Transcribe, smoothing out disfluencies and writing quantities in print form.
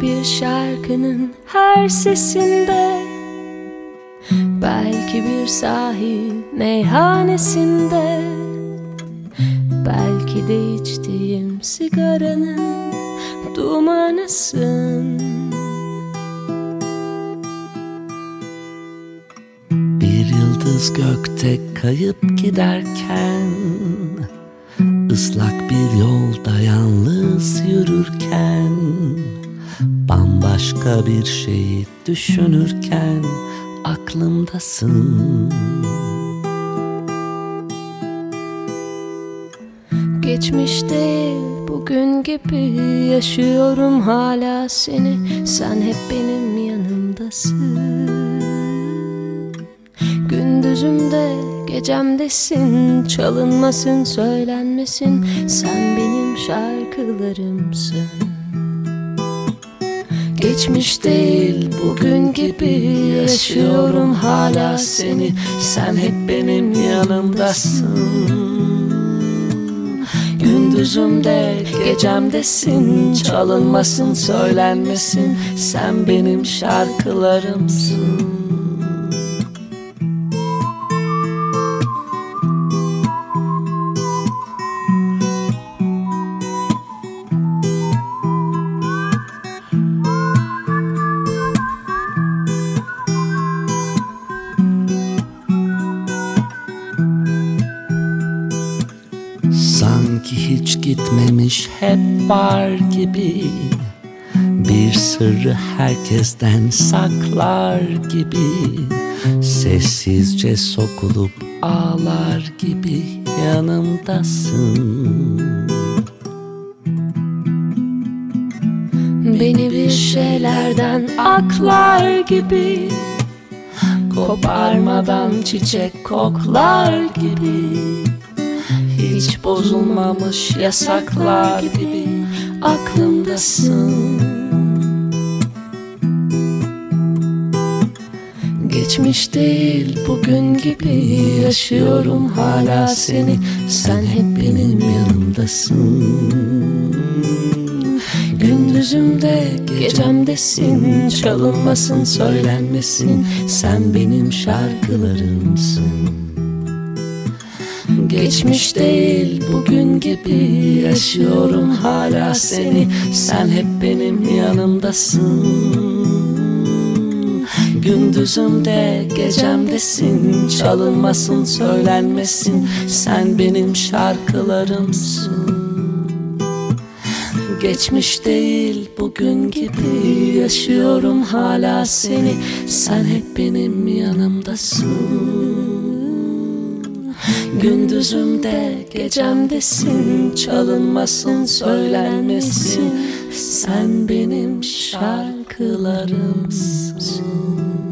bir şarkının her sesinde, belki bir sahil meyhanesinde, belki de içtiğim sigaranın dumanısın. Bir yıldız gökte kayıp giderken, ıslak bir yolda yalnız yürürken, bambaşka bir şeyi düşünürken aklımdasın. Geçmişte bugün gibi yaşıyorum hala seni, sen hep benim yanımdasın. Gündüzümde gecemdesin, çalınmasın söylenmesin, sen benim şarkılarımsın. Geçmiş değil bugün gibi yaşıyorum hala seni, sen hep benim yanımdasın. Gündüzümde gecemdesin, çalınmasın söylenmesin, sen benim şarkılarımsın. Sanki hiç gitmemiş, hep var gibi, bir sırrı herkesten saklar gibi, sessizce sokulup ağlar gibi yanımdasın. Beni bir şeylerden aklar gibi, koparmadan çiçek koklar gibi, hiç bozulmamış yasaklar gibi aklımdasın. Geçmiş değil bugün gibi yaşıyorum hala seni, sen hep benim yanımdasın. Gündüzümde gecemdesin, çalınmasın söylenmesin, sen benim şarkılarımsın. Geçmiş değil bugün gibi yaşıyorum hala seni, sen hep benim yanımdasın. Gündüzümde gecemdesin, çalınmasın söylenmesin, sen benim şarkılarımsın. Geçmiş değil bugün gibi yaşıyorum hala seni, sen hep benim yanımdasın. Gündüzümde gecemdesin, çalınmasın söylenmesin, sen benim şarkılarımsın.